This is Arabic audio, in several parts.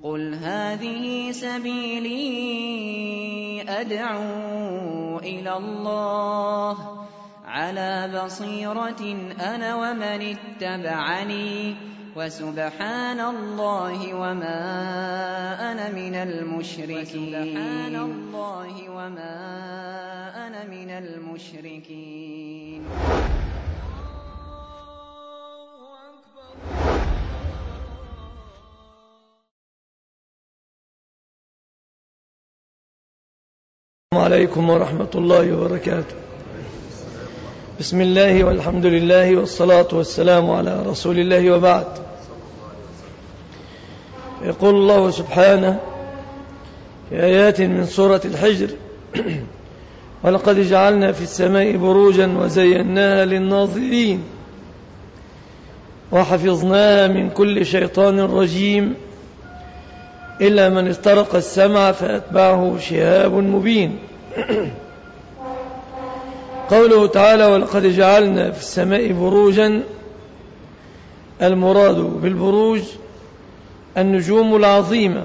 قُلْ هَٰذِهِ سَبِيلِي أَدْعُو إِلَى اللَّهِ عَلَىٰ بَصِيرَةٍ أَنَا وَمَنِ اتَّبَعَنِي وَسُبْحَانَ اللَّهِ وَمَا أَنَا مِنَ الْمُشْرِكِينَ. السلام عليكم ورحمة الله وبركاته. بسم الله والحمد لله والصلاة والسلام على رسول الله، وبعد. يقول الله سبحانه في آيات من سورة الحجر: ولقد جعلنا في السماء بروجا وزيناها للناظرين وحفظناها من كل شيطان رجيم إلا من استرق السمع فأتبعه شهاب مبين. قوله تعالى: ولقد جعلنا في السماء بروجا، المراد بالبروج النجوم العظيمة،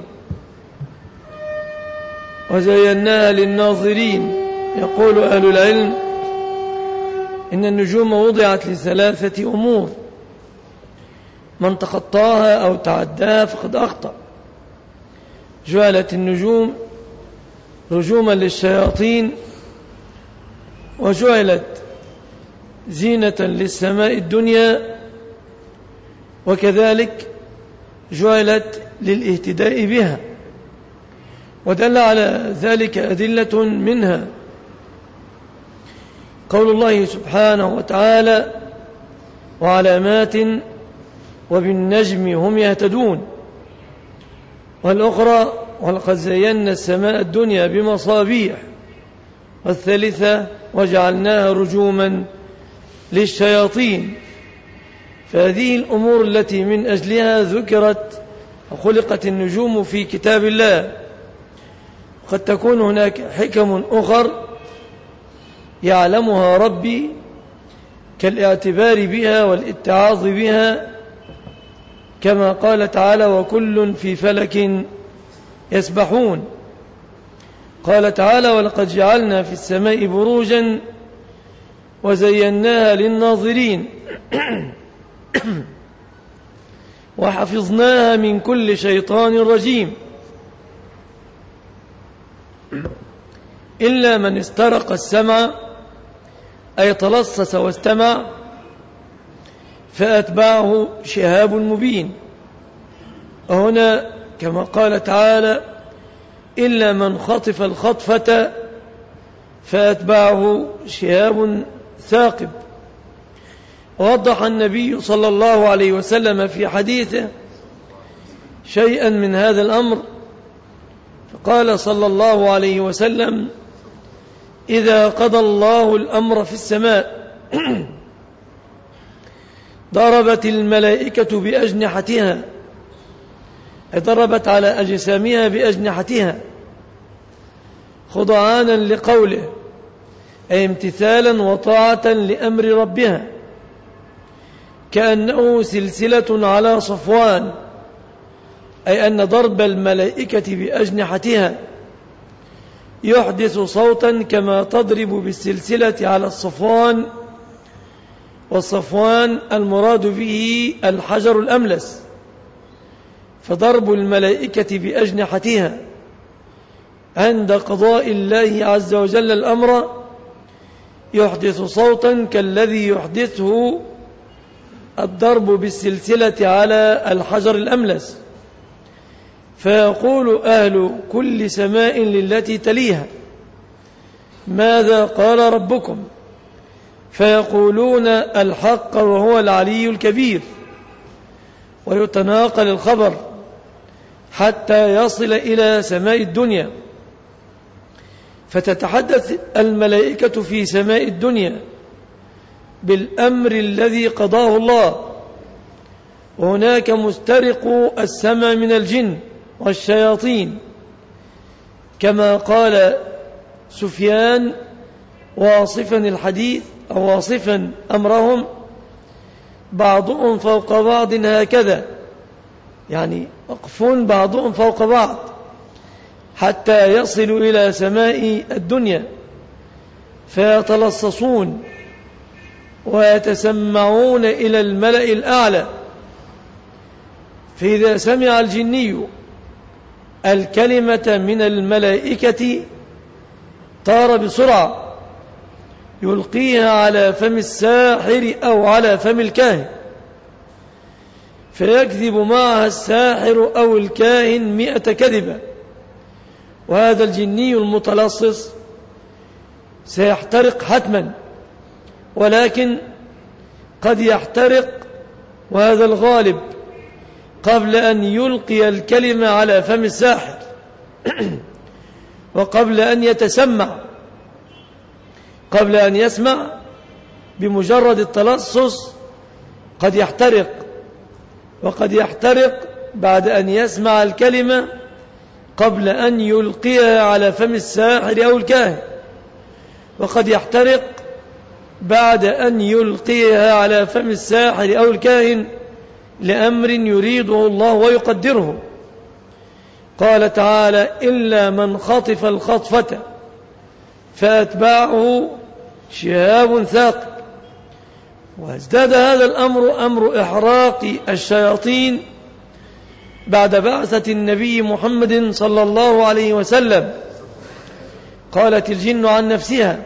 وزيناها للناظرين. يقول أهل العلم إن النجوم وضعت لثلاثة أمور: من تخطاها أو تعداها فقد أخطأ. جعلت النجوم رجوما للشياطين، وجعلت زينة للسماء الدنيا، وكذلك جعلت للاهتداء بها. ودل على ذلك أدلة منها قول الله سبحانه وتعالى: وعلامات وبالنجم هم يهتدون. والأخرى: ولقد زينا السماء الدنيا بمصابيح. والثالثة: وجعلناها رجوما للشياطين. فهذه الأمور التي من أجلها ذكرت وخلقت النجوم في كتاب الله. قد تكون هناك حكم أخر يعلمها ربي، كالاعتبار بها والاتعاظ بها، كما قال تعالى: وكل في فلك يسبحون. قال تعالى: ولقد جعلنا في السماء بروجا وزيناها للناظرين وحفظناها من كل شيطان رجيم إلا من استرق السمع، أي تلصص واستمع، فأتبعه شهاب مبين. وهنا كما قال تعالى: إلا من خطف الخطفة فأتبعه شهاب ثاقب. ووضح النبي صلى الله عليه وسلم في حديثه شيئا من هذا الأمر، فقال صلى الله عليه وسلم: إذا قضى الله الأمر في السماء ضربت الملائكة بأجنحتها، ضربت على أجسامها بأجنحتها خضعانا لقوله، أي امتثالا وطاعة لأمر ربها، كأنه سلسلة على صفوان، أي أن ضرب الملائكة بأجنحتها يحدث صوتا كما تضرب بالسلسلة على الصفوان. والصفوان المراد به الحجر الأملس. فضرب الملائكة بأجنحتها عند قضاء الله عز وجل الأمر يحدث صوتا كالذي يحدثه الضرب بالسلسلة على الحجر الأملس. فيقول أهل كل سماء للتي تليها: ماذا قال ربكم؟ فيقولون: الحق وهو العلي الكبير. ويتناقل الخبر حتى يصل إلى سماء الدنيا، فتتحدث الملائكة في سماء الدنيا بالأمر الذي قضاه الله. وهناك مسترق السمع من الجن والشياطين، كما قال سفيان واصفا الحديث أو واصفا أمرهم: بعضهم فوق بعض هكذا، يعني مقفون بعضهم فوق بعض حتى يصلوا إلى سماء الدنيا فيتلصصون ويتسمعون إلى الملأ الأعلى. فإذا سمع الجني الكلمة من الملائكة طار بسرعة يلقيها على فم الساحر أو على فم الكاهن، فيكذب معها الساحر أو الكاهن 100 كذبة، وهذا الجني المتلصص سيحترق حتما، ولكن قد يحترق وهذا الغالب قبل أن يلقي الكلمة على فم الساحر وقبل أن يتسمع، قبل أن يسمع بمجرد التلصص قد يحترق، وقد يحترق بعد أن يسمع الكلمة قبل أن يلقيها على فم الساحر أو الكاهن، وقد يحترق بعد أن يلقيها على فم الساحر أو الكاهن لأمر يريده الله ويقدره. قال تعالى: إلا من خطف الخطفة فأتبعه شهاب ثاقب. وازداد هذا الأمر أمر إحراق الشياطين بعد بعثة النبي محمد صلى الله عليه وسلم. قالت الجن عن نفسها: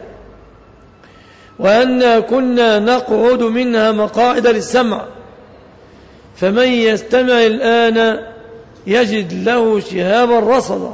وأنا كنا نقعد منها مقاعد للسمع فمن يستمع الآن يجد له شهابا رصدا.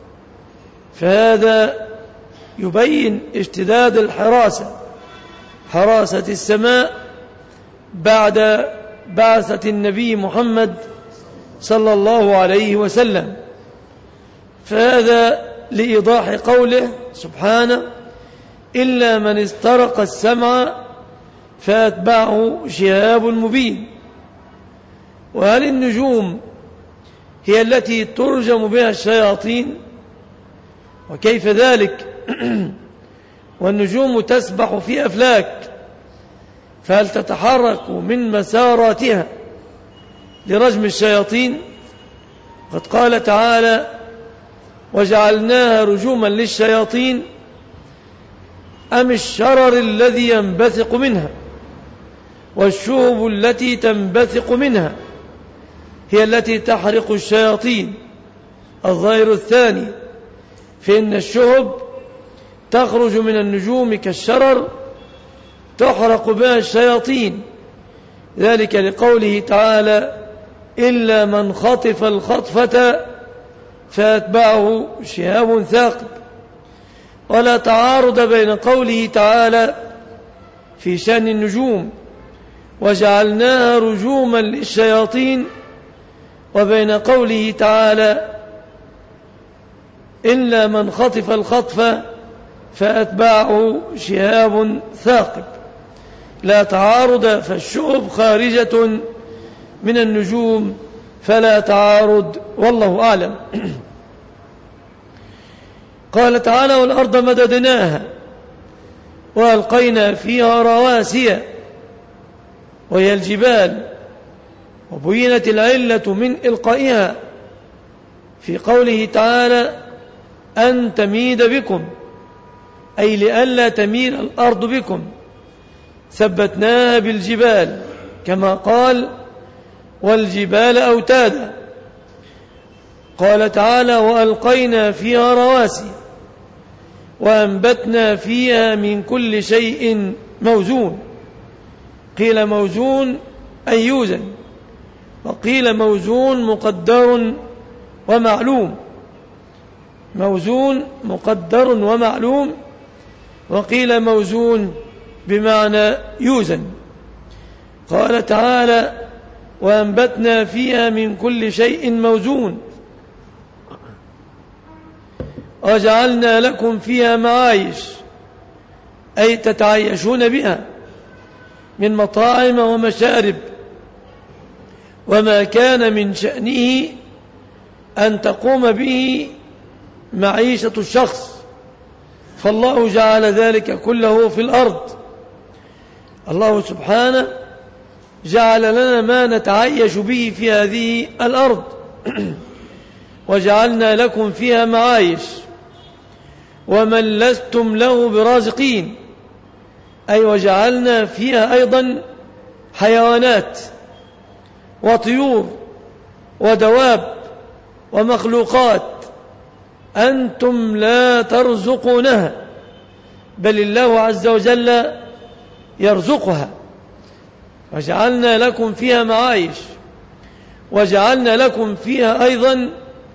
فهذا يبين اشتداد الحراسة، حراسة السماء بعد بعثة النبي محمد صلى الله عليه وسلم. فهذا لإيضاح قوله سبحانه: إلا من استرق السمع فأتبعه شهاب مبين. وهل النجوم هي التي ترجم بها الشياطين؟ وكيف ذلك؟ والنجوم تسبح في أفلاك، فهل تتحرك من مساراتها لرجم الشياطين؟ قد قال تعالى: وجعلناها رجوما للشياطين أم الشرر الذي ينبثق منها والشهب التي تنبثق منها هي التي تحرق الشياطين. الظاهر الثاني، فإن الشهب تخرج من النجوم كالشرر تحرق بها الشياطين، ذلك لقوله تعالى: إلا من خطف الخطفة فأتبعه شهاب ثاقب. ولا تعارض بين قوله تعالى في شأن النجوم وجعلناها رجوما للشياطين وبين قوله تعالى: إلا من خطف الخطفة فأتبعه شهاب ثاقب. لا تعارض، فالشهب خارجة من النجوم فلا تعارض، والله أعلم. قال تعالى: والأرض مددناها وألقينا فيها رواسي وهي الجبال وبينت العلة من إلقائها في قوله تعالى: أن تميد بكم، أي لئلا تميل الأرض بكم، ثبتناها بالجبال كما قال: والجبال أوتادا. قال تعالى: وألقينا فيها رواسي وأنبتنا فيها من كل شيء موزون. قيل موزون أي يوزن، وقيل موزون مقدر ومعلوم، موزون مقدر ومعلوم، وقيل موزون بمعنى يوزن. قال تعالى: وأنبتنا فيها من كل شيء موزون وجعلنا لكم فيها معايش، أي تتعايشون بها، من مطاعم ومشارب، وما كان من شأنه أن تقوم به معيشة الشخص، فالله جعل ذلك كله في الأرض. الله سبحانه جعل لنا ما نتعيش به في هذه الأرض وجعلنا لكم فيها معايش ومن لستم له برازقين، أي وجعلنا فيها أيضا حيوانات وطيور ودواب ومخلوقات أنتم لا ترزقونها، بل الله عز وجل يرزقها. وجعلنا لكم فيها معايش وجعلنا لكم فيها أيضا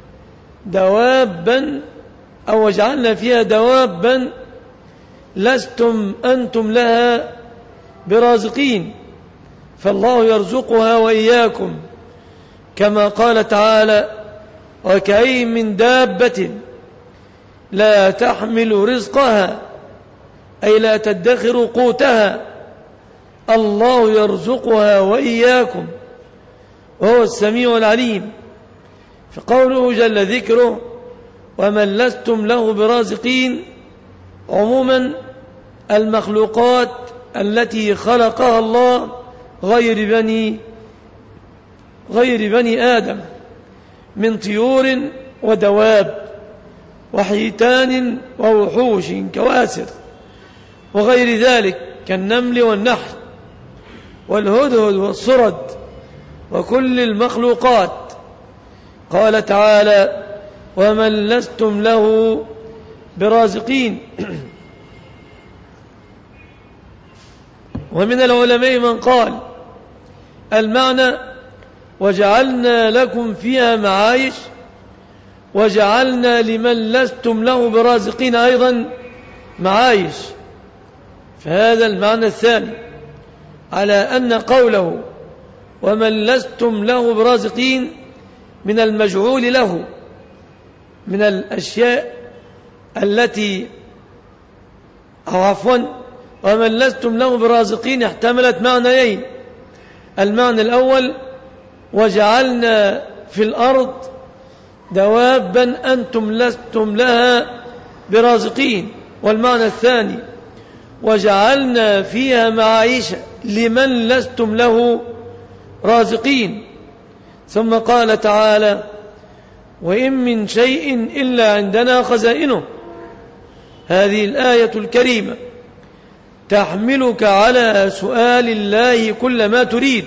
دوابا، أو وجعلنا فيها دوابا لستم أنتم لها برازقين، فالله يرزقها وإياكم، كما قال تعالى: وكأي من دابة لا تحمل رزقها، أي لا تدخر قوتها، الله يرزقها وإياكم وهو السميع العليم. فقوله جل ذكره: ومن لستم له برازقين، عموما المخلوقات التي خلقها الله غير بني آدم من طيور ودواب وحيتان ووحوش كواسر وغير ذلك كالنمل والنحل والهدهد والصرد وكل المخلوقات. قال تعالى: ومن لستم له برازقين. ومن العلماء من قال المعنى: وجعلنا لكم فيها معايش وجعلنا لمن لستم له برازقين أيضا معايش، فهذا المعنى الثاني، على أن قوله ومن لستم له برازقين من المجعول له من الأشياء التي ومن لستم له برازقين احتملت معنيين: المعنى الأول: وجعلنا في الأرض دوابا أنتم لستم لها برازقين، والمعنى الثاني: وجعلنا فيها معايش لمن لستم له رازقين. ثم قال تعالى: وإن من شيء إلا عندنا خزائنه. هذه الآية الكريمة تحملك على سؤال الله كل ما تريد،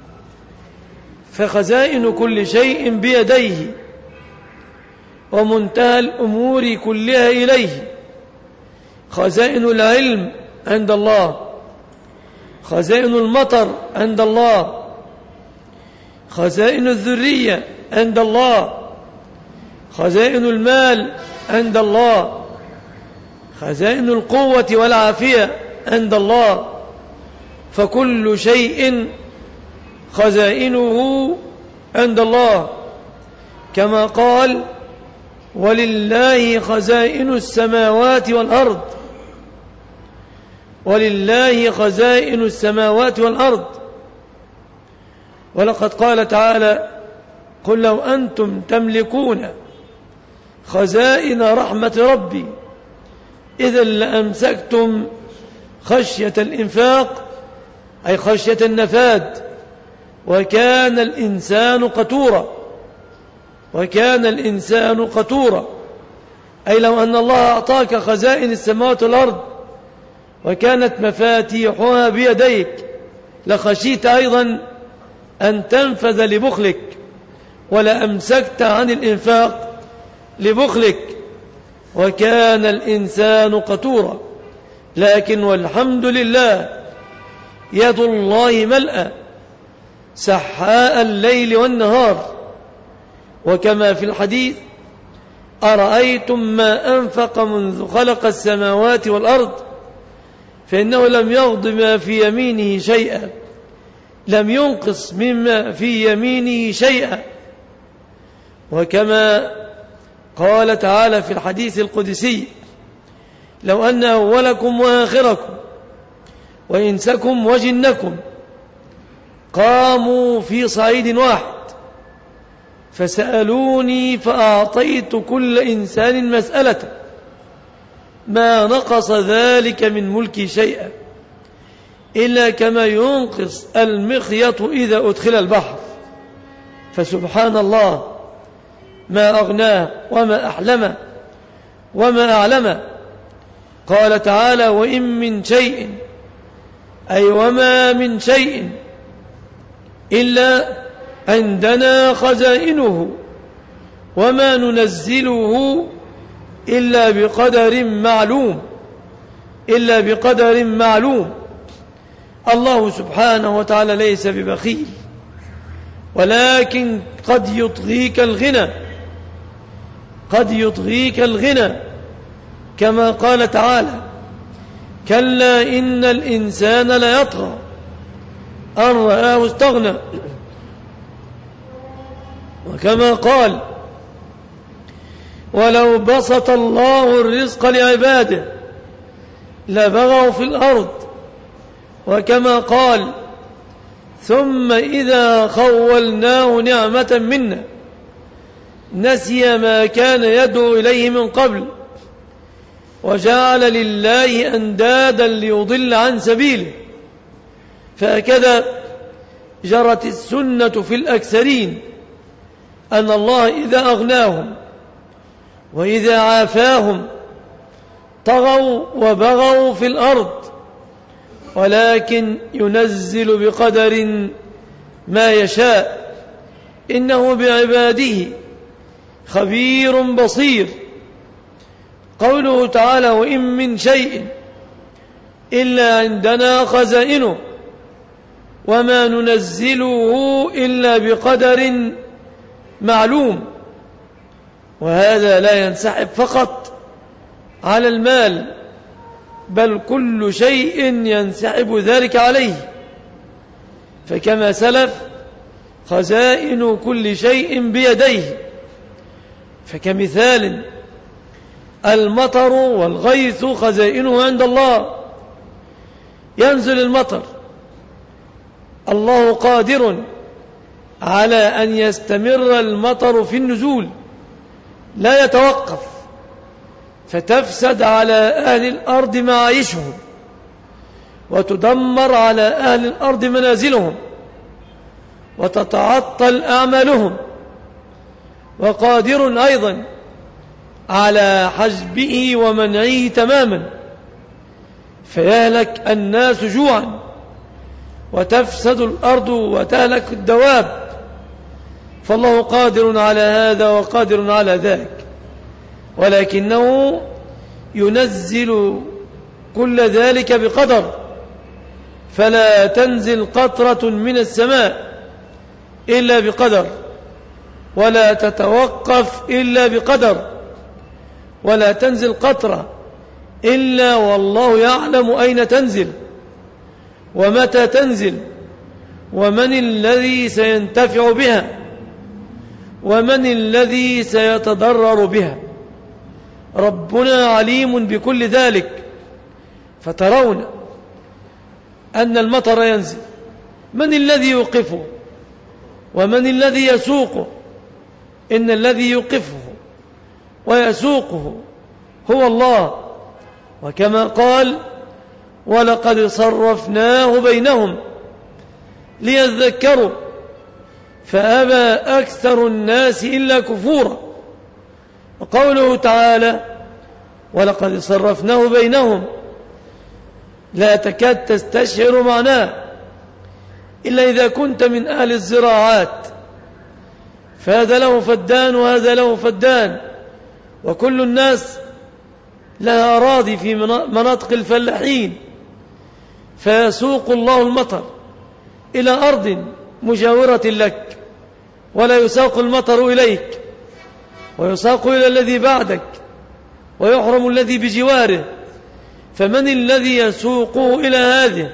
فخزائن كل شيء بيديه ومنتهى الأمور كلها إليه. خزائن العلم عند الله، خزائن المطر عند الله، خزائن الذرية عند الله، خزائن المال عند الله، خزائن القوة والعافية عند الله، فكل شيء خزائنه عند الله، كما قال: ولله خزائن السماوات والأرض، ولله خزائن السماوات والأرض. ولقد قال تعالى: قل لو أنتم تملكون خزائن رحمة ربي إذا لأمسكتم خشية الإنفاق، أي خشية النفاد، وكان الإنسان قتورا، وكان الإنسان قتورا، أي لو أن الله أعطاك خزائن السماوات والأرض وكانت مفاتيحها بيديك لخشيت أيضا أن تنفذ لبخلك، ولا أمسكت عن الإنفاق لبخلك، وكان الإنسان قتورا. لكن والحمد لله يد الله ملأى سحاء الليل والنهار، وكما في الحديث: أرأيتم ما أنفق منذ خلق السماوات والأرض فإنه لم يغض ما في يمينه شيئا، لم ينقص مما في يمينه شيئا. وكما قال تعالى في الحديث القدسي: لو أن أولكم وآخركم وإنسكم وجنكم قاموا في صعيد واحد فسألوني فأعطيت كل إنسان مسألته ما نقص ذلك من ملكي شيئا إلا كما ينقص المخيط إذا أدخل البحر. فسبحان الله ما أغناه وما أحلمه وما أعلمه. قال تعالى: وإن من شيء، أي وما من شيء إلا عندنا خزائنه وما ننزله إلا بقدر معلوم، إلا بقدر معلوم. الله سبحانه وتعالى ليس ببخيل، ولكن قد يطغيك الغنى، قد يطغيك الغنى، كما قال تعالى: كلا إن الإنسان ليطغى أن رآه استغنى. وكما قال: ولو بسط الله الرزق لعباده لبغوا في الأرض. وكما قال: ثم إذا خولناه نعمة منا نسي ما كان يدعو إليه من قبل وجعل لله أندادا ليضل عن سبيله. فهكذا جرت السنة في الأكثرين، أن الله إذا أغناهم وإذا عافاهم طغوا وبغوا في الأرض، ولكن ينزل بقدر ما يشاء، إنه بعباده خبير بصير. قوله تعالى: وإن من شيء إلا عندنا خزائنه وما ننزله إلا بقدر معلوم. وهذا لا ينسحب فقط على المال، بل كل شيء ينسحب ذلك عليه. فكما سلف: خزائن كل شيء بيديه. فكمثال المطر والغيث خزائنه عند الله، ينزل المطر، الله قادر على أن يستمر المطر في النزول لا يتوقف، فتفسد على أهل الأرض معايشهم وتدمر على أهل الأرض منازلهم وتتعطل أعمالهم. وقادر أيضا على حجبه ومنعه تماما، فيهلك الناس جوعا وتفسد الأرض وتهلك الدواب. فالله قادر على هذا وقادر على ذاك، ولكنه ينزل كل ذلك بقدر، فلا تنزل قطرة من السماء إلا بقدر، ولا تتوقف إلا بقدر، ولا تنزل قطرة إلا والله يعلم أين تنزل ومتى تنزل ومن الذي سينتفع بها ومن الذي سيتضرر بها. ربنا عليم بكل ذلك. فترون أن المطر ينزل، من الذي يوقفه ومن الذي يسوقه؟ إن الذي يوقفه ويسوقه هو الله. وكما قال: ولقد صرفناه بينهم ليذكروا فأبى أكثر الناس إلا كفورا. وقوله تعالى: ولقد صرفناه بينهم، لا تكاد تستشعر معناه إلا إذا كنت من أهل الزراعات، فهذا له فدان وهذا له فدان، وكل الناس لها أراضي في مناطق الفلاحين، فيسوق الله المطر إلى أرض مجاورة لك، ولا يساق المطر إليك، ويساق إلى الذي بعدك ويحرم الذي بجواره. فمن الذي يسوقه إلى هذه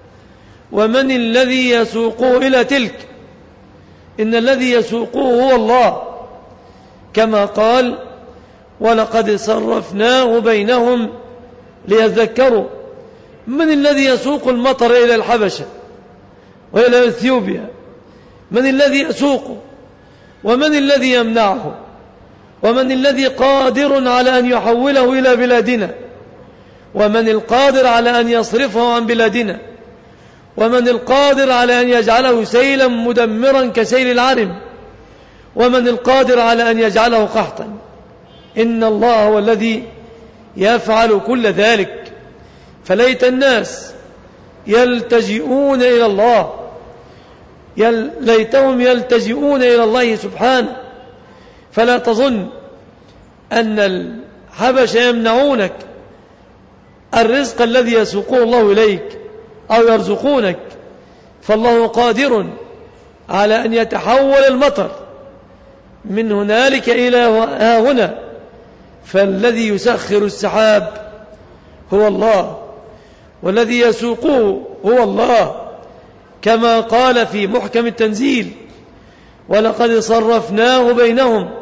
ومن الذي يسوقه إلى تلك؟ إن الذي يسوقه هو الله، كما قال: ولقد صرفناه بينهم ليذكروا. من الذي يسوق المطر إلى الحبشة وإلى إثيوبيا؟ من الذي يسوقه؟ ومن الذي يمنعه؟ ومن الذي قادر على أن يحوله إلى بلادنا؟ ومن القادر على أن يصرفه عن بلادنا؟ ومن القادر على أن يجعله سيلا مدمرا كسيل العرم، ومن القادر على أن يجعله قحطا. إن الله هو الذي يفعل كل ذلك. فليت الناس يلتجئون إلى الله، ليتهم يلتجئون إلى الله سبحانه. فلا تظن أن الحبش يمنعونك الرزق الذي يسوقه الله إليك أو يرزقونك، فالله قادر على أن يتحول المطر من هنالك إلى هنا. فالذي يسخر السحاب هو الله، والذي يسوقه هو الله، كما قال في محكم التنزيل: ولقد صرفناه بينهم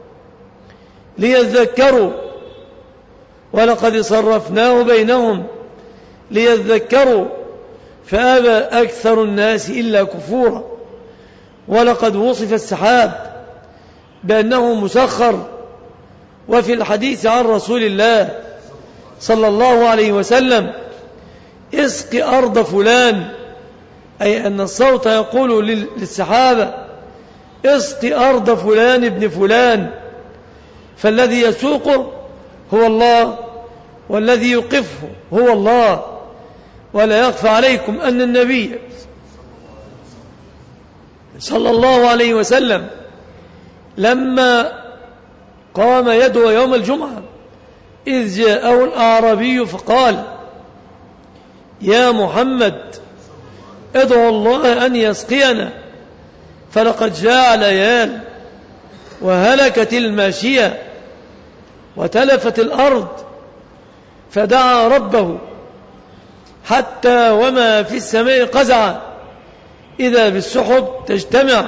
ليذكروا، ولقد صرفناه بينهم ليذكروا فأبى أكثر الناس إلا كفورا. ولقد وصف السحاب بأنه مسخر. وفي الحديث عن رسول الله صلى الله عليه وسلم: اسق أرض فلان، أي أن الصوت يقول للسحابة: اسق أرض فلان ابن فلان. فالذي يسوقه هو الله، والذي يوقفه هو الله. ولا يخفى عليكم أن النبي صلى الله عليه وسلم لما قام يدعو يوم الجمعة إذ جاءه الأعرابي فقال: يا محمد ادعو الله أن يسقينا، فلقد جاء العيال وهلكت الماشية وتلفت الأرض. فدعا ربه حتى وما في السماء قزع إذا بالسحب تجتمع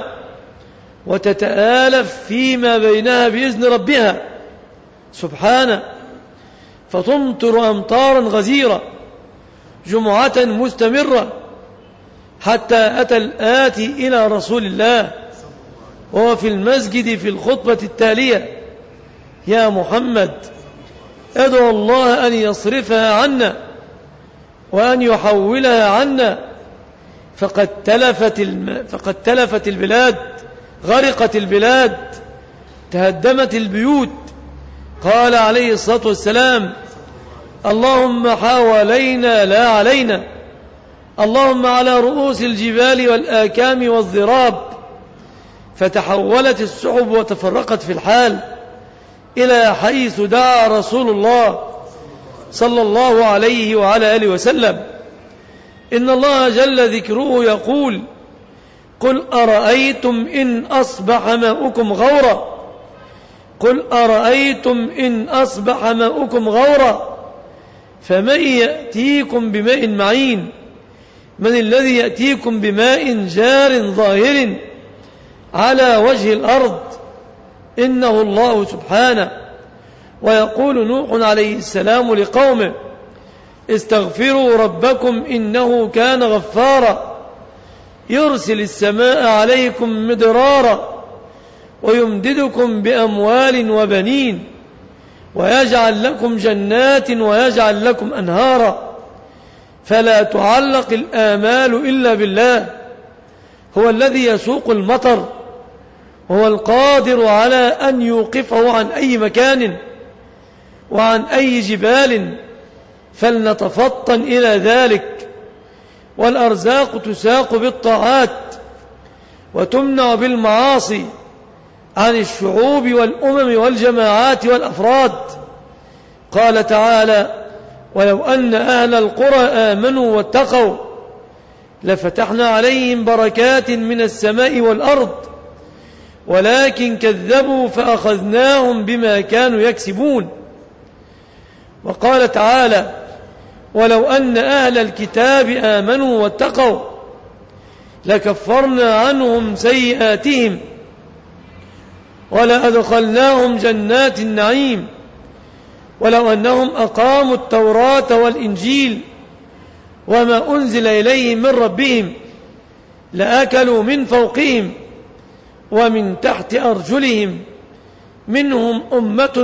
وتتآلف فيما بينها بإذن ربها سبحانه، فتمطر أمطارا غزيرة جمعة مستمرة، حتى أتى الآتي إلى رسول الله وهو في المسجد في الخطبة التالية: يا محمد ادعو الله أن يصرفها عنا وأن يحولها عنا، فقد تلفت البلاد، غرقت البلاد، تهدمت البيوت. قال عليه الصلاة والسلام: اللهم حوالينا لا علينا، اللهم على رؤوس الجبال والآكام والضراب. فتحولت السحب وتفرقت في الحال إلى حيث دعا رسول الله صلى الله عليه وعلى آله وسلم. إن الله جل ذكره يقول: قل أرأيتم إن أصبح ماؤكم غورا، قل أرأيتم إن أصبح ماؤكم غورا فمن يأتيكم بماء معين، من الذي يأتيكم بماء جار ظاهر على وجه الأرض، إنه الله سبحانه. ويقول نوح عليه السلام لقومه: استغفروا ربكم إنه كان غفارا، يرسل السماء عليكم مدرارا ويمددكم بأموال وبنين ويجعل لكم جنات ويجعل لكم أنهارا. فلا تعلق الآمال إلا بالله، هو الذي يسوق المطر، وهو القادر على أن يوقفه عن أي مكان وعن أي جبال، فلنتفطن إلى ذلك. والأرزاق تساق بالطاعات وتمنع بالمعاصي عن الشعوب والأمم والجماعات والأفراد. قال تعالى: ولو أن أهل القرى آمنوا واتقوا لفتحنا عليهم بركات من السماء والأرض ولكن كذبوا فأخذناهم بما كانوا يكسبون. وقال تعالى: ولو أن أهل الكتاب آمنوا واتقوا لكفرنا عنهم سيئاتهم ولأدخلناهم جنات النعيم ولو أنهم أقاموا التوراة والإنجيل وما أنزل إليهم من ربهم لأكلوا من فوقهم ومن تحت أرجلهم منهم أمة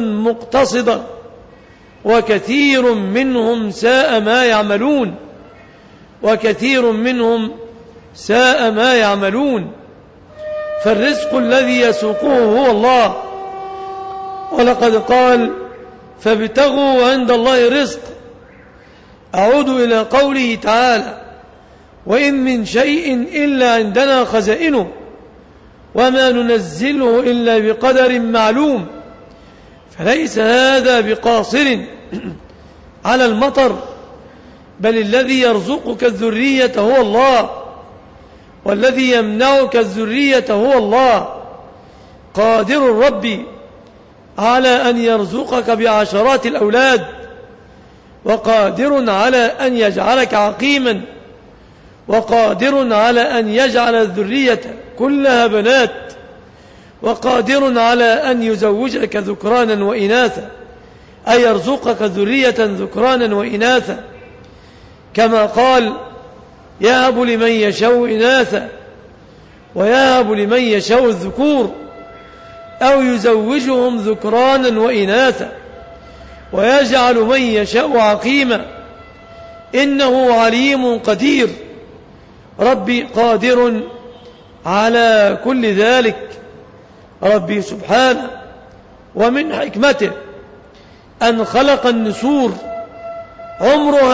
مقتصدة وكثير منهم ساء ما يعملون. وكثير منهم ساء ما يعملون. فالرزق الذي يسوقه هو الله، ولقد قال فابتغوا عند الله الرزق. أعود إلى قوله تعالى وإن من شيء إلا عندنا خزائنه وما ننزله إلا بقدر معلوم. فليس هذا بقاصر على المطر، بل الذي يرزقك الذرية هو الله، والذي يمنعك الذرية هو الله. قادر الرب على أن يرزقك بعشرات الأولاد، وقادر على أن يجعلك عقيما، وقادر على أن يجعل الذرية كلها بنات، وقادر على أن يزوجك ذكرانا وإناثا، أي يرزقك ذرية ذكرانا وإناثا، كما قال يهب لمن يشاء إناثا ويهب لمن يشاء الذكور، أو يزوجهم ذكرانا وإناثا ويجعل من يشاء عقيما، إنه عليم قدير. ربي قادر على كل ذلك. ربي سبحانه ومن حكمته أن خلق النسور عمرها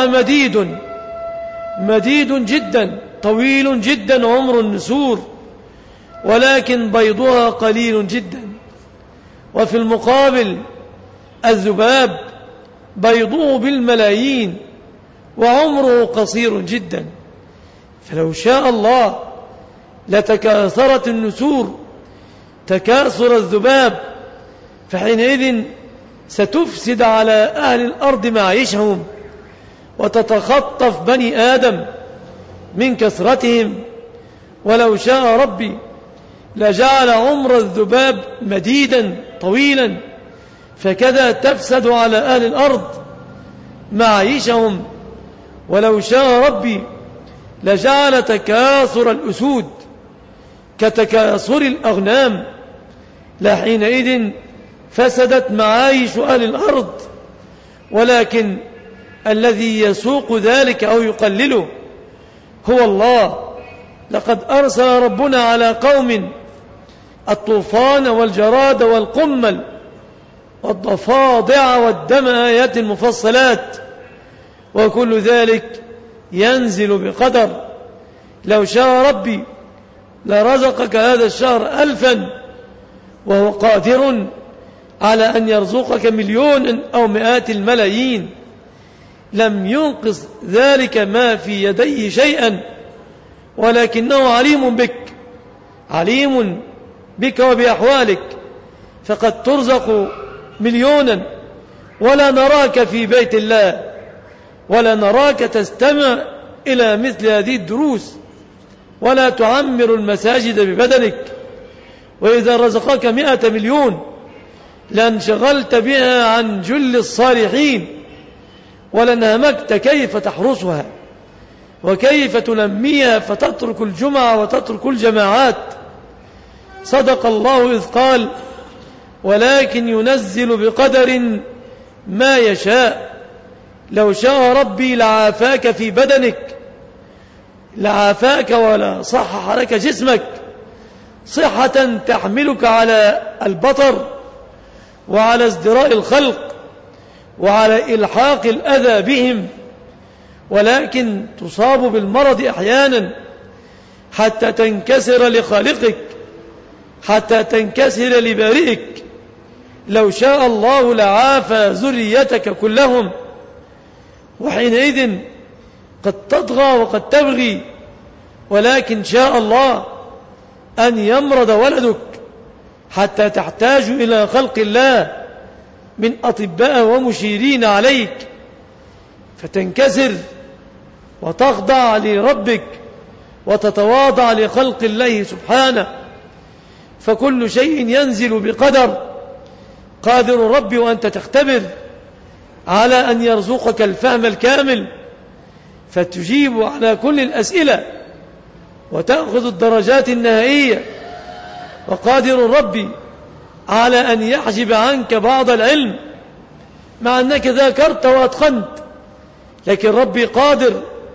مديد جدا، طويل جدا عمر النسور، ولكن بيضها قليل جدا. وفي المقابل الذباب بيضه بالملايين وعمره قصير جدا. فلو شاء الله لتكاثرت النسور تكاثر الذباب، فحينئذ ستفسد على أهل الأرض معيشهم، وتتخطف بني آدم من كثرتهم. ولو شاء ربي لجعل عمر الذباب مديدا طويلا، فكذا تفسد على أهل الأرض معيشهم. ولو شاء ربي لجعل تكاثر الأسود كتكاثر الأغنام، لحينئذ فسدت معايش أهل الأرض. ولكن الذي يسوق ذلك أو يقلله هو الله. لقد أرسل ربنا على قوم الطوفان والجراد والقمل والضفادع والدم آيات مفصلات، وكل ذلك ينزل بقدر. لو شاء ربي لرزقك هذا الشهر 1000، وهو قادر على أن يرزقك 1,000,000 أو 100 الملايين، لم ينقص ذلك ما في يديه شيئا، ولكنه عليم بك وبأحوالك. فقد ترزق 1,000,000 ولا نراك في بيت الله، ولا نراك تستمع إلى مثل هذه الدروس، ولا تعمر المساجد ببدنك. وإذا رزقك 100,000,000 لانشغلت بها عن جل الصالحين، ولنهمكت كيف تحرسها وكيف تنميها، فتترك الجمعة وتترك الجماعات. صدق الله إذ قال ولكن ينزل بقدر ما يشاء. لو شاء ربي لعافاك في بدنك، لعافاك ولا صحح لك جسمك صحة تحملك على البطر وعلى ازدراء الخلق وعلى إلحاق الأذى بهم، ولكن تصاب بالمرض أحيانا حتى تنكسر لخالقك، حتى تنكسر لبارئك. لو شاء الله لعافى ذريتك كلهم، وحينئذ قد تطغى وقد تبغي، ولكن شاء الله أن يمرض ولدك حتى تحتاج إلى خلق الله من أطباء ومشيرين عليك، فتنكسر وتخضع لربك وتتواضع لخلق الله سبحانه. فكل شيء ينزل بقدر. قادر الرب وأنت تختبر على أن يرزقك الفهم الكامل فتجيب على كل الأسئلة وتأخذ الدرجات النهائية. وقادر الرب على أن يحجب عنك بعض العلم مع أنك ذاكرت وأتقنت، لكن ربي قادر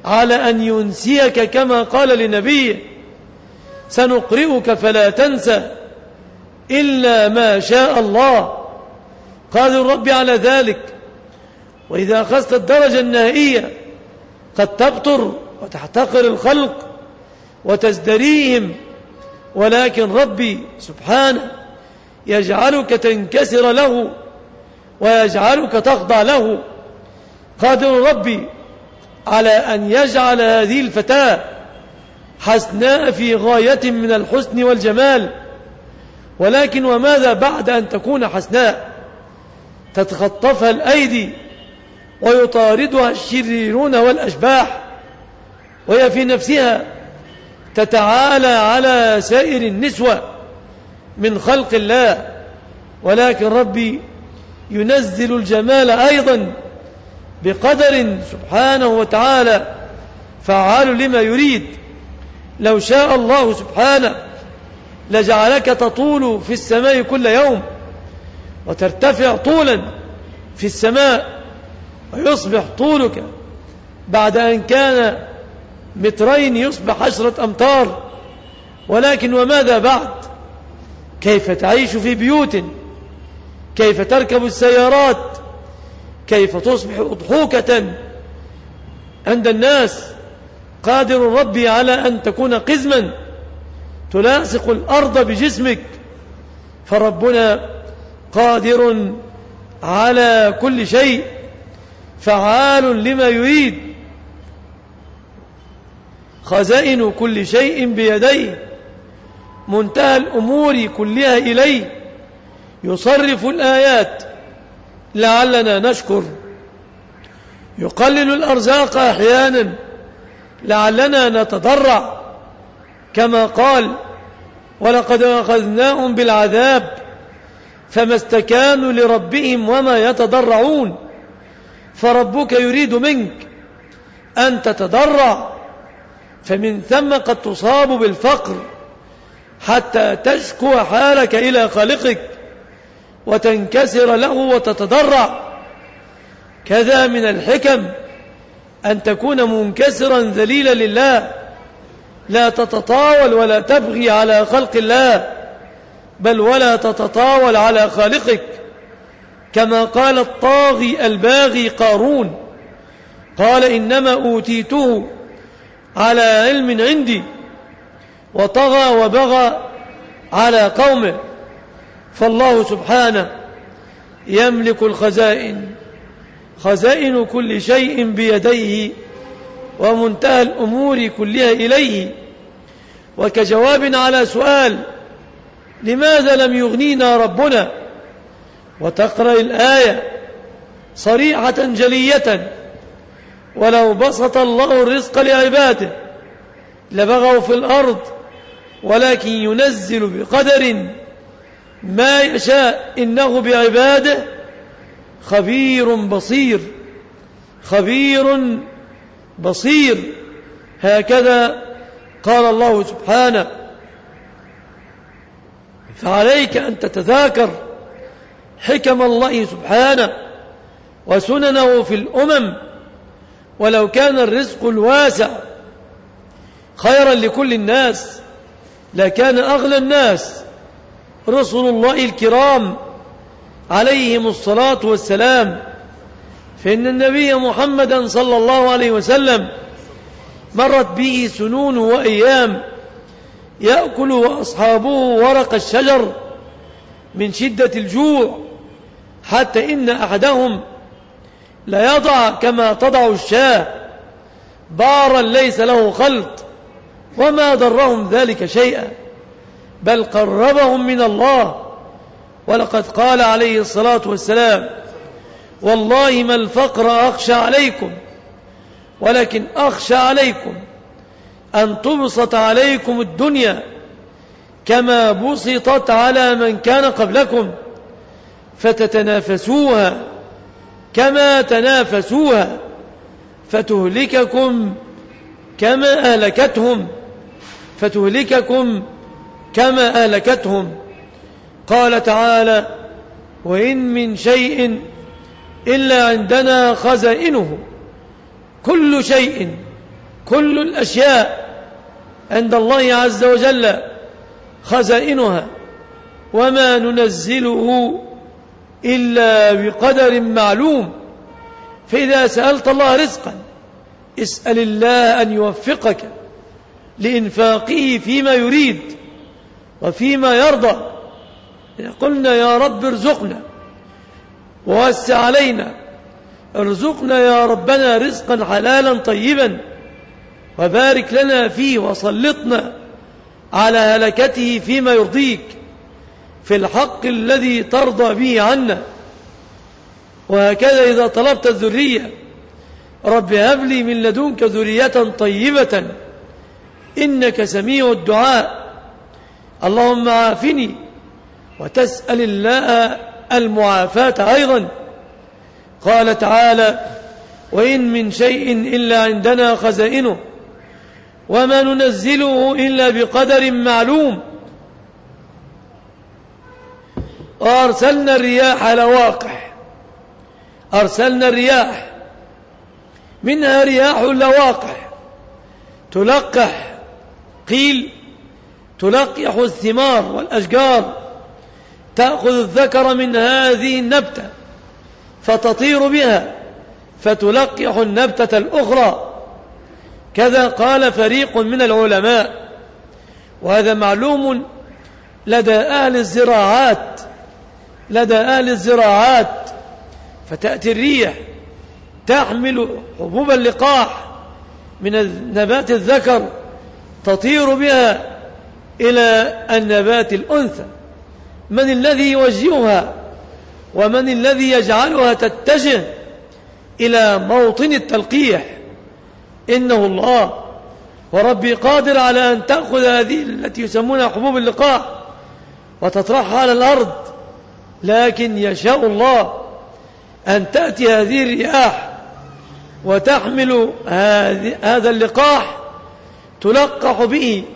على أن ينسيك كما قال لنبيه سنقرئك فلا تنسى إلا ما شاء الله. قادر ربي على ذلك. وإذا أخذت الدرجة النهائية قد تبطر وتحتقر الخلق وتزدريهم، ولكن ربي سبحانه يجعلك تنكسر له ويجعلك تخضع له. قادر ربي على أن يجعل هذه الفتاة حسناء في غاية من الحسن والجمال، ولكن وماذا بعد أن تكون حسناء؟ تتخطفها الأيدي ويطاردها الشريرون والأشباح، وهي في نفسها تتعالى على سائر النسوة من خلق الله. ولكن ربي ينزل الجمال أيضا بقدر سبحانه وتعالى فعال لما يريد. لو شاء الله سبحانه لجعلك تطول في السماء كل يوم وترتفع طولا في السماء، ويصبح طولك بعد أن كان 2 متر يصبح 10 أمتار. ولكن وماذا بعد؟ كيف تعيش في بيوت؟ كيف تركب السيارات؟ كيف تصبح أضحوكة عند الناس؟ قادر ربي على أن تكون قزما تلاصق الأرض بجسمك، فربنا قادر على كل شيء فعال لما يريد. خزائن كل شيء بيديه، منتهى الأمور كلها إليه، يصرف الآيات لعلنا نشكر، يقلل الأرزاق أحيانا لعلنا نتضرع، كما قال ولقد أخذناهم بالعذاب فما استكانوا لربهم وما يتضرعون. فربك يريد منك أن تتضرع، فمن ثم قد تصاب بالفقر حتى تشكو حالك إلى خالقك وتنكسر له وتتضرع. كذا من الحكم أن تكون منكسرا ذليلا لله، لا تتطاول ولا تبغي على خلق الله، بل ولا تتطاول على خالقك، كما قال الطاغي الباغي قارون، قال إنما أوتيته على علم عندي، وطغى وبغى على قومه. فالله سبحانه يملك الخزائن، خزائن كل شيء بيديه، ومنتهى الأمور كلها إليه. وكجواب على سؤال لماذا لم يغنينا ربنا، وتقرأ الآية صريحة جلية: ولو بسط الله الرزق لعباده لبغوا في الأرض ولكن ينزل بقدر ما يشاء إنه بعباده خبير بصير. خبير بصير، هكذا قال الله سبحانه. فعليك أن تتذاكر حكم الله سبحانه وسننه في الأمم. ولو كان الرزق الواسع خيرا لكل الناس لكان أغلى الناس رسل الله الكرام عليهم الصلاة والسلام. فإن النبي محمدا صلى الله عليه وسلم مرت به سنون وأيام يأكل وأصحابه ورق الشجر من شدة الجوع، حتى إن أحدهم لا يضع كما تضع الشاة بارا ليس له خلط، وما ضرهم ذلك شيئا بل قربهم من الله. ولقد قال عليه الصلاة والسلام: والله ما الفقر أخشى عليكم، ولكن أخشى عليكم أن تبسط عليكم الدنيا كما بسطت على من كان قبلكم فتتنافسوها كما تنافسوها فتهلككم كما أهلكتهم كما أهلكتهم. قال تعالى: وإن من شيء إلا عندنا خزائنه كل شيء كل الأشياء عند الله عز وجل خزائنها، وما ننزله إلا بقدر معلوم. فإذا سألت الله رزقا اسأل الله أن يوفقك لإنفاقه فيما يريد وفيما يرضى. قلنا يا رب ارزقنا ووسع علينا، ارزقنا يا ربنا رزقا حلالا طيبا وبارك لنا فيه، وسلطنا على هلكته فيما يرضيك في الحق الذي ترضى به عنا. وهكذا إذا طلبت الذرية رب هب لي من لدنك ذرية طيبة إنك سميع الدعاء. اللهم عافني، وتسأل الله المعافاة أيضا. قال تعالى: وإن من شيء إلا عندنا خزائنه وما ننزله إلا بقدر معلوم. وأرسلنا الرياح لواقح، أرسلنا الرياح، منها رياح لواقح تلقح، قيل تلقح الثمار والأشجار، تأخذ الذكر من هذه النبتة فتطير بها فتلقح النبتة الأخرى. كذا قال فريق من العلماء، وهذا معلوم لدى أهل الزراعات، فتأتي الريح تحمل حبوب اللقاح من النبات الذكر تطير بها إلى النبات الأنثى. من الذي يوجهها ومن الذي يجعلها تتجه إلى موطن التلقيح؟ إنه الله. وربي قادر على أن تأخذ هذه التي يسمونها حبوب اللقاح وتطرحها على الأرض، لكن يشاء الله أن تأتي هذه الرياح وتحمل هذا اللقاح تلقح به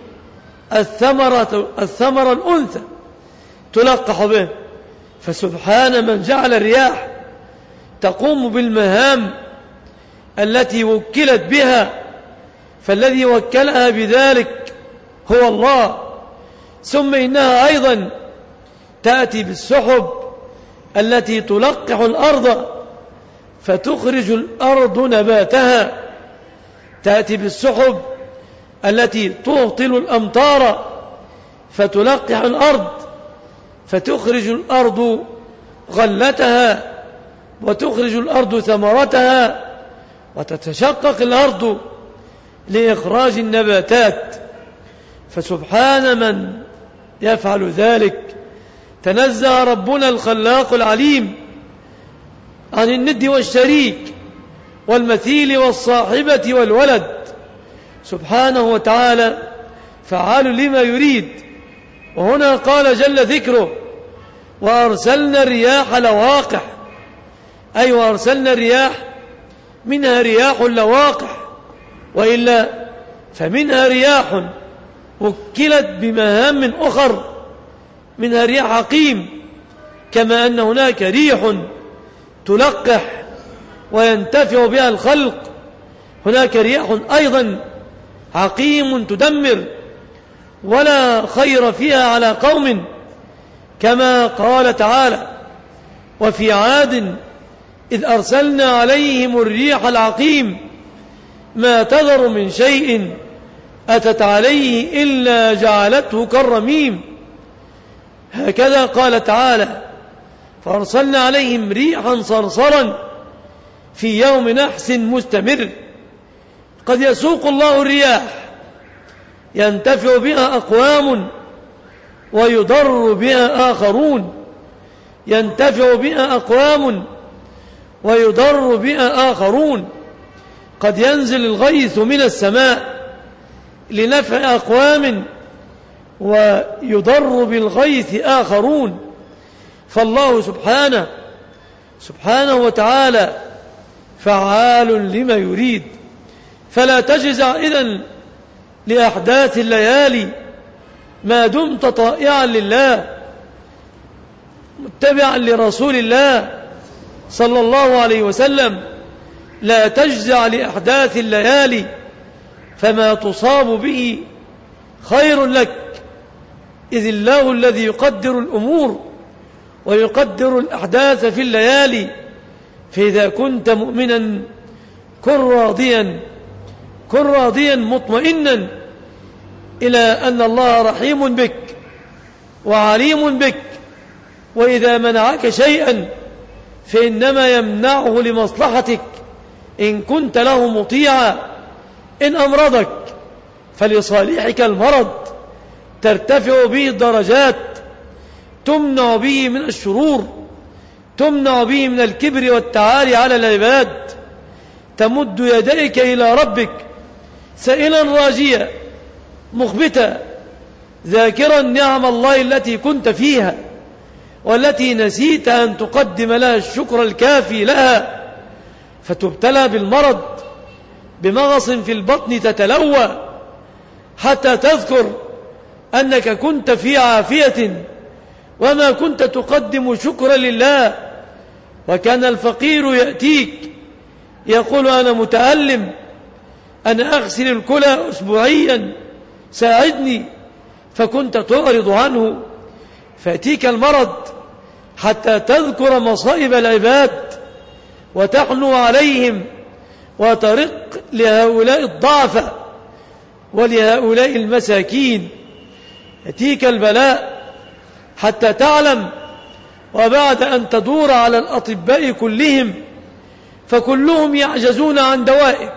الثمرة الأنثى تلقح به. فسبحان من جعل الرياح تقوم بالمهام التي وكلت بها، فالذي وكلها بذلك هو الله. ثم إنها أيضا تأتي بالسحب التي تلقح الأرض فتخرج الأرض نباتها، تأتي بالسحب التي تهطل الأمطار فتلقح الأرض فتخرج الأرض غلتها وتخرج الأرض ثمرتها، وتتشقق الأرض لإخراج النباتات. فسبحان من يفعل ذلك. تنزه ربنا الخلاق العليم عن الند والشريك والمثيل والصاحبة والولد، سبحانه وتعالى فعال لما يريد. وهنا قال جل ذكره: وأرسلنا الرياح لواقح، أي وأرسلنا الرياح، منها رياح لواقح، وإلا فمنها رياح وكلت بمهام أخر، منها رياح عقيم، كما أن هناك ريح تلقح وينتفع بها الخلق، هناك رياح أيضا عقيم تدمر ولا خير فيها على قوم، كما قال تعالى: وفي عاد إذ أرسلنا عليهم الريح العقيم ما تذر من شيء أتت عليه إلا جعلته كالرميم. هكذا قال تعالى: فأرسلنا عليهم ريحا صرصرا في يوم نحس مستمر. قد يسوق الله الرياح ينتفع بها أقوام ويضر بها آخرون، ينتفع بها أقوام ويضر بها آخرون. قد ينزل الغيث من السماء لنفع أقوام ويضر بالغيث آخرون. فالله سبحانه وتعالى فعال لما يريد. فلا تجزع إذن لأحداث الليالي ما دمت طائعا لله متبعا لرسول الله صلى الله عليه وسلم. لا تجزع لأحداث الليالي فما تصاب به خير لك، إذ الله الذي يقدر الأمور ويقدر الأحداث في الليالي. فإذا كنت مؤمنا كن راضيا مطمئنا إلى أن الله رحيم بك وعليم بك، وإذا منعك شيئا فإنما يمنعه لمصلحتك إن كنت له مطيعا. إن أمرضك فلصالحك المرض، ترتفع به الدرجات، تمنع به من الشرور، تمنع به من الكبر والتعالي على العباد، تمد يديك إلى ربك سائلا راجيا مخبتا ذاكرا نعم الله التي كنت فيها والتي نسيت أن تقدم لها الشكر الكافي لها، فتبتلى بالمرض بمغص في البطن تتلوى حتى تذكر أنك كنت في عافية وما كنت تقدم شكرا لله. وكان الفقير يأتيك يقول أنا متألم، أنا أغسل الكلى أسبوعيا، ساعدني، فكنت تعرض عنه. فأتيك المرض حتى تذكر مصائب العباد وتحنو عليهم وترق لهؤلاء الضعف ولهؤلاء المساكين. يأتيك البلاء حتى تعلم، وبعد أن تدور على الأطباء كلهم فكلهم يعجزون عن دوائك،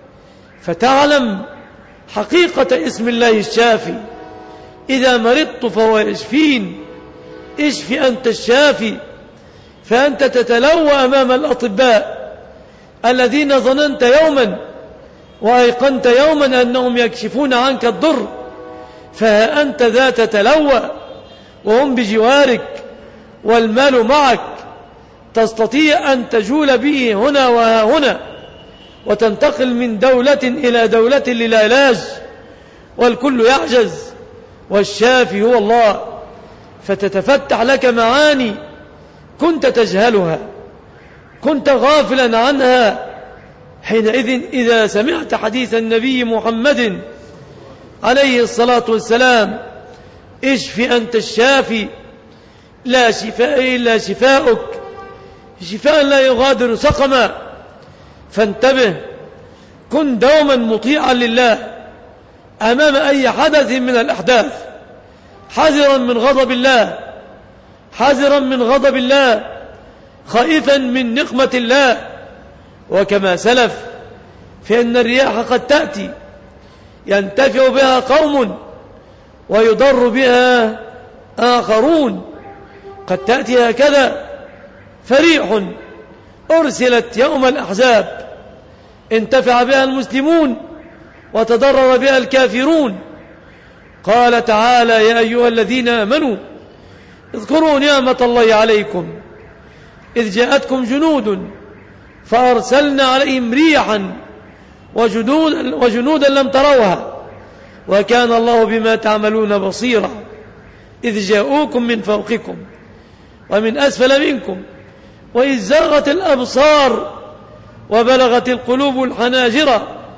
فتعلم حقيقة اسم الله الشافي. إذا مرضت فهو يشفين، اشف أنت الشافي. فأنت تتلوى أمام الأطباء الذين ظننت يوما وأيقنت يوما أنهم يكشفون عنك الضر، فها أنت ذا تتلوى وهم بجوارك والمال معك، تستطيع أن تجول به هنا وهنا وتنتقل من دولة إلى دولة للعلاج، والكل يعجز والشافي هو الله. فتتفتح لك معاني كنت تجهلها، كنت غافلا عنها. حينئذ إذا سمعت حديث النبي محمد عليه الصلاة والسلام اشف أنت الشافي، لا شفاء إلا شفاؤك، شفاء لا يغادر سقما. فانتبه، كن دوما مطيعا لله أمام أي حدث من الأحداث، حذرا من غضب الله، حذرا من غضب الله، خائفا من نقمة الله. وكما سلف فإن الرياح قد تأتي ينتفع بها قوم ويضر بها آخرون، قد تأتي هكذا فريح أرسلت يوم الأحزاب انتفع بها المسلمون وتضرر بها الكافرون. قال تعالى يا أيها الذين آمنوا اذكروا نعمة الله عليكم إذ جاءتكم جنود فأرسلنا عليهم ريحا وجنودا لم تروها وكان الله بما تعملون بصيرا إذ جاءوكم من فوقكم ومن أسفل منكم وإذ زاغت الأبصار وبلغت القلوب الحناجر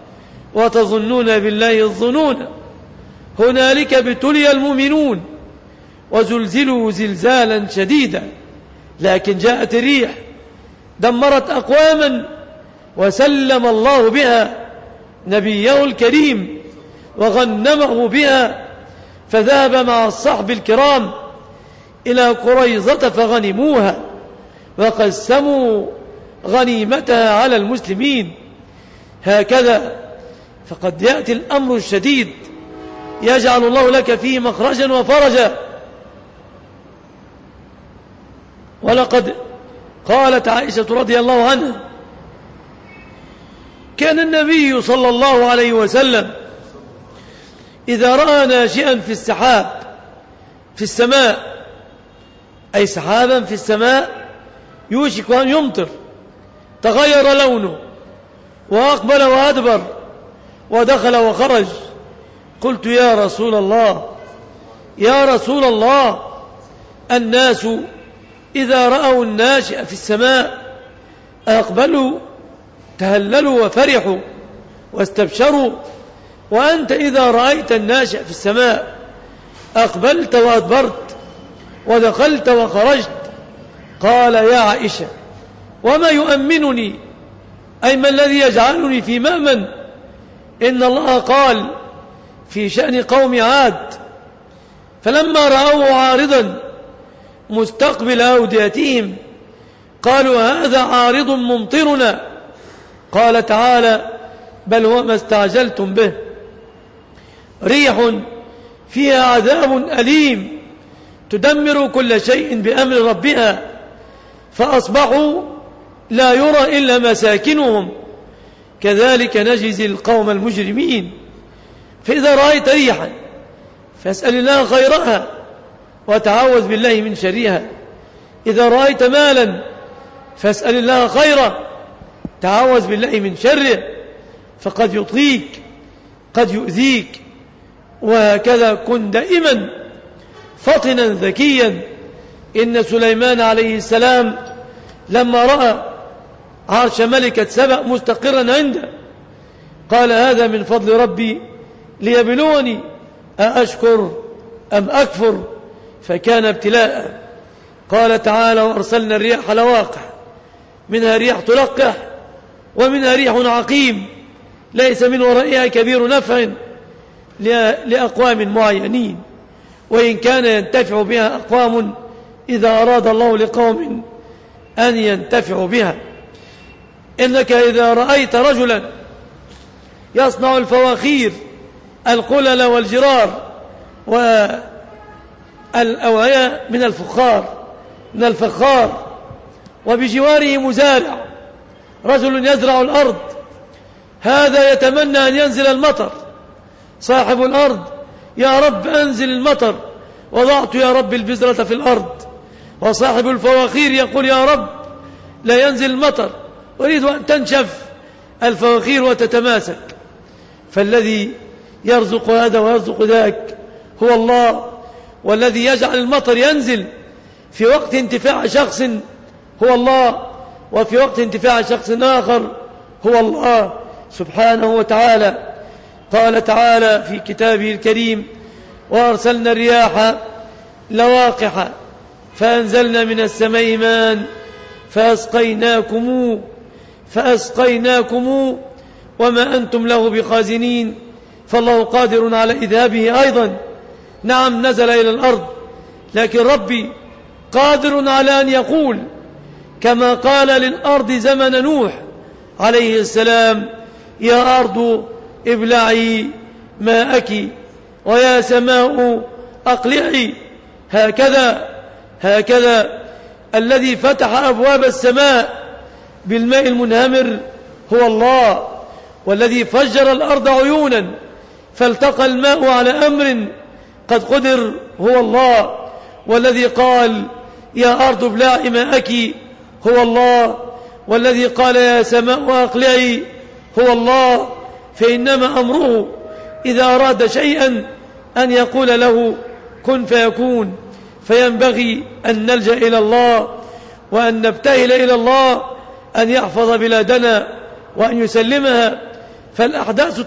وتظنون بالله الظنون هنالك ابتلي المؤمنون وزلزلوا زلزالا شديدا. لكن جاءت الريح دمرت أقواما وسلم الله بها نبيه الكريم وغنمه بها، فذهب مع الصحب الكرام إلى قريظة فغنموها وقسموا غنيمتها على المسلمين. هكذا فقد يأتي الأمر الشديد يجعل الله لك فيه مخرجا وفرجا. ولقد قالت عائشة رضي الله عنها كان النبي صلى الله عليه وسلم إذا رأى ناشئا في السحاب في السماء، أي سحابا في السماء يوشك أن يمطر، تغير لونه وأقبل وأدبر ودخل وخرج، قلت يا رسول الله يا رسول الله، الناس إذا رأوا الناشئ في السماء أقبلوا تهللوا وفرحوا واستبشروا، وأنت إذا رأيت الناشئ في السماء أقبلت وأدبرت ودخلت وخرجت. قال يا عائشة وما يؤمنني، أي ما الذي يجعلني في مأمن؟ إن الله قال في شأن قوم عاد فلما رأوه عارضا مستقبل أوديتهم قالوا هذا عارض ممطرنا. قال تعالى بل هو ما استعجلتم به، ريح فيها عذاب أليم تدمر كل شيء بأمر ربها فأصبحوا لا يرى إلا مساكنهم كذلك نجزي القوم المجرمين. فإذا رأيت ريحا فاسأل الله خيرها وتعوذ بالله من شرها. إذا رأيت مالا فاسأل الله خيره تعوذ بالله من شره، فقد يطغيك قد يؤذيك. وهكذا كن دائما فطنا ذكيا. إن سليمان عليه السلام لما رأى عرش ملكة سبأ مستقرا عنده قال هذا من فضل ربي ليبلوني أأشكر أم أكفر، فكان ابتلاء. قال تعالى وأرسلنا الرياح لواقح منها ريح تلقح ومنها ريح عقيم ليس من ورائها كبير نفع لأقوام معينين، وإن كان ينتفع بها أقوام إذا أراد الله لقوم أن ينتفعوا بها. إنك إذا رأيت رجلا يصنع الفواخير القلل والجرار والأوعية من الفخار وبجواره مزارع رجل يزرع الأرض، هذا يتمنى أن ينزل المطر، صاحب الأرض يا رب أنزل المطر وضعت يا رب البذرة في الأرض، وصاحب الفواخير يقول يا رب لا ينزل المطر أريد أن تنشف الفواخير وتتماسك. فالذي يرزق هذا ويرزق ذاك هو الله، والذي يجعل المطر ينزل في وقت انتفاع شخص هو الله، وفي وقت انتفاع شخص آخر هو الله سبحانه وتعالى. قال تعالى في كتابه الكريم وأرسلنا الرياح لواقح فأنزلنا من السماء ماء فأسقيناكم وما أنتم له بخازنين فالله قادر على إذهابه أيضا. نعم نزل إلى الأرض، لكن ربي قادر على أن يقول كما قال للأرض زمن نوح عليه السلام يا أرض ابلعي ماءك ويا سماء أقلعي. هكذا الذي فتح أبواب السماء بالماء المنهمر هو الله، والذي فجر الأرض عيونا فالتقى الماء على أمر قد قدر هو الله، والذي قال يا أرض ابلعي ماءك هو الله، والذي قال يا سماء أقلعي هو الله. فإنما أمره إذا أراد شيئا أن يقول له كن فيكون. فينبغي أن نلجأ إلى الله وأن نبتهل إلى الله أن يحفظ بلادنا وأن يسلمها. فالأحداث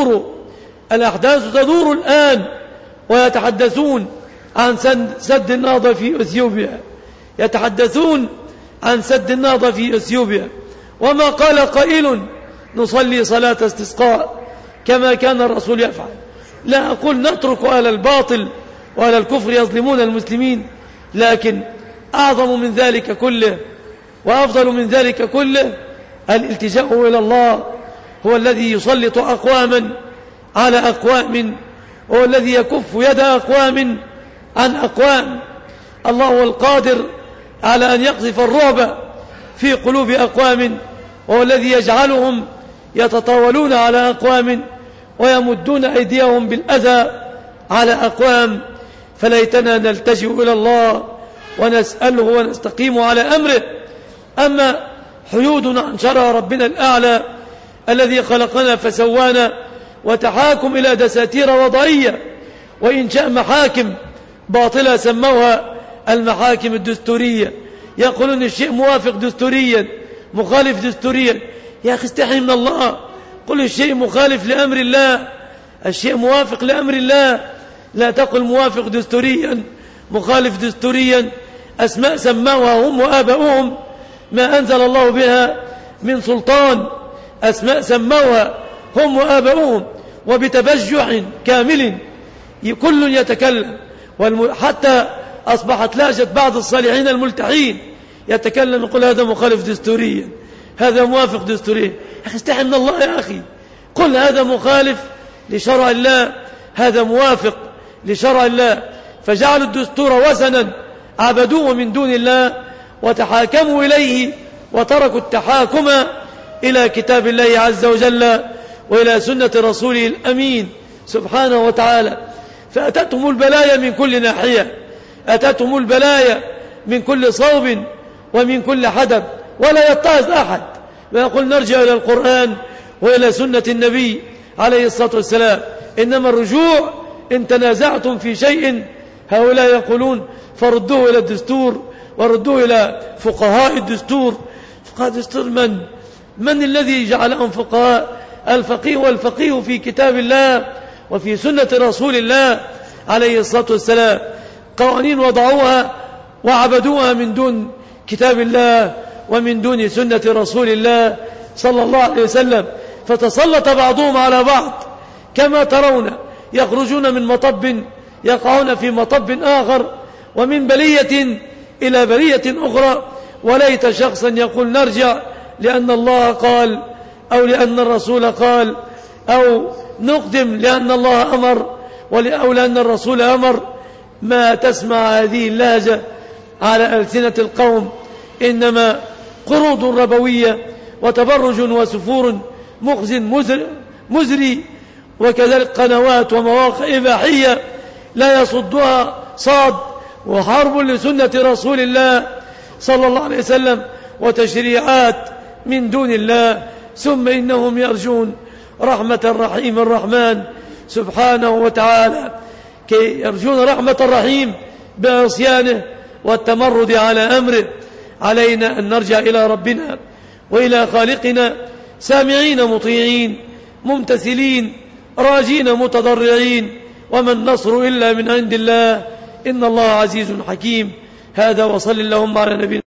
تدور الآن، ويتحدثون عن سد النهضة في أثيوبيا، يتحدثون عن سد النهضة في أثيوبيا. وما قال قائل نصلي صلاة استسقاء كما كان الرسول يفعل. لا أقول نترك أهل الباطل وأهل الكفر يظلمون المسلمين، لكن أعظم من ذلك كله وأفضل من ذلك كله الالتجاء إلى الله. هو الذي يسلط أقواما على أقوام، هو الذي يكف يد أقوام عن أقوام. الله هو القادر على أن يقذف الرعب في قلوب أقوام، وهو الذي يجعلهم يتطاولون على أقوام ويمدون أيديهم بالأذى على أقوام. فليتنا نلتجئ إلى الله ونسأله ونستقيم على أمره. أما حيود عن شرع ربنا الأعلى الذي خلقنا فسوانا، وتحاكم إلى دساتير وضعية وإنشاء محاكم باطلة سموها المحاكم الدستورية، يقولون الشيء موافق دستوريا مخالف دستوريا. يا أخي استحي من الله، قل الشيء مخالف لأمر الله الشيء موافق لأمر الله، لا تقل موافق دستوريا مخالف دستوريا. أسماء سموها هم وآباؤهم ما أنزل الله بها من سلطان، أسماء سموها هم وآباؤهم وبتبجح كامل كل يتكلم، حتى أصبحت لهجة بعض الصالحين الملتحين يتكلم يقول هذا مخالف دستوريا، هذا موافق دستوريا. أخي استحي من الله يا أخي، قل هذا مخالف لشرع الله، هذا موافق لشرع الله. فجعلوا الدستور وثنا عبدوه من دون الله وتحاكموا إليه وتركوا التحاكم إلى كتاب الله عز وجل وإلى سنة رسوله الأمين سبحانه وتعالى. فأتتهم البلايا من كل ناحية، أتتهم البلايا من كل صوب ومن كل حدب، ولا يتعظ أحد ويقول نرجع إلى القرآن وإلى سنة النبي عليه الصلاة والسلام. إنما الرجوع إن تنازعتم في شيء، هؤلاء يقولون فردوه إلى الدستور وردوه إلى فقهاء الدستور. فقهاء الدستور من الذي جعلهم فقهاء؟ الفقيه والفقيه في كتاب الله وفي سنة رسول الله عليه الصلاة والسلام. قوانين وضعوها وعبدوها من دون كتاب الله ومن دون سنة رسول الله صلى الله عليه وسلم. فتسلط بعضهم على بعض كما ترون، يخرجون من مطب يقعون في مطب آخر، ومن بلية إلى بلية أخرى. وليت شخصا يقول نرجع لأن الله قال أو لأن الرسول قال، أو نقدم لأن الله أمر أو لأن الرسول أمر. ما تسمع هذه اللهجة على ألسنة القوم، إنما قروض ربوية وتبرج وسفور مخز مزري، وكذلك قنوات ومواقع إباحية لا يصدها صاد، وحرب لسنة رسول الله صلى الله عليه وسلم وتشريعات من دون الله. ثم إنهم يرجون رحمة الرحيم الرحمن سبحانه وتعالى، كي يرجون رحمة الرحيم بعصيانه والتمرد على أمره. علينا أن نرجع إلى ربنا وإلى خالقنا سامعين مطيعين ممتثلين راجين متضرعين، وما النصر إلا من عند الله، إن الله عزيز حكيم. هذا وصل اللهم على نبينا